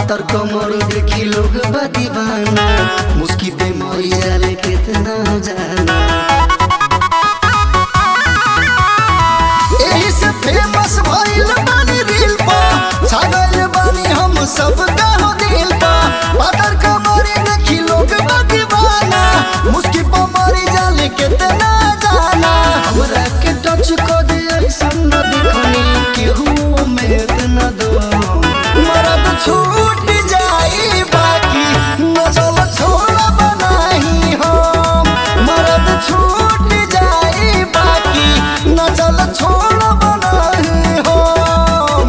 पातर कमर देखी लोग बा दीवाना, मुस्की पे मरी जाले कितना जाना। एही से फेमस भइल बानी रील पा, छा गइल बानी हम सब गाँव दिल पा। पातर कमर देखी लोग बा दीवाना, मुस्की पे मरी जाले कितना जाना। हमरा के टच को दे ऐसन न दिखनी, केहू में इतना दो मरद छूट जाई बाकी न चल छोड़ा बनाही हम। मरद छूट जाई बाकी न चल छोड़ा बनाही हम।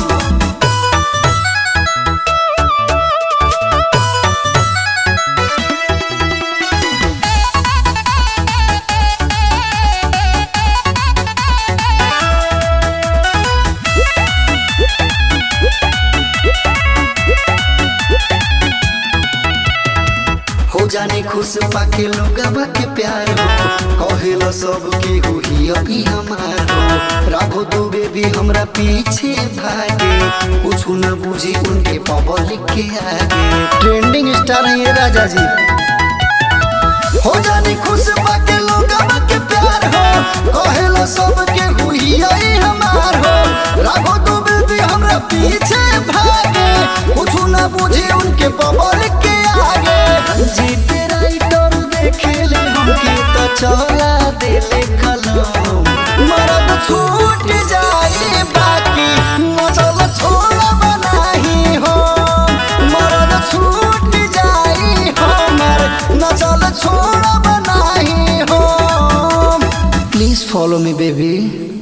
हो जाने खुश पाके लोगवा के प्यार हो, कहेला सब के हुई हमार हो। राघो दुबे भी हमरा पीछे भागे, कुछ न बुझी उनके पब्लिक के आगे। ट्रेंडिंग स्टार है ये राजा जी। हो जाने खुश पाके लोगवा के प्यार हो, कहेला सब के हुई हमार हो। राघो दुबे भी हमरा पीछे भागे, कुछ न बुझी उनके पब्लिक के आगे। जीत राइटर देखेले हमके तो चला देले कलम। मरद छूट जाए बाकी न चल छोड़ा बनाही हम। मरद छूट जाए हमर न चल छोड़ा बनाही हम। Please follow me baby.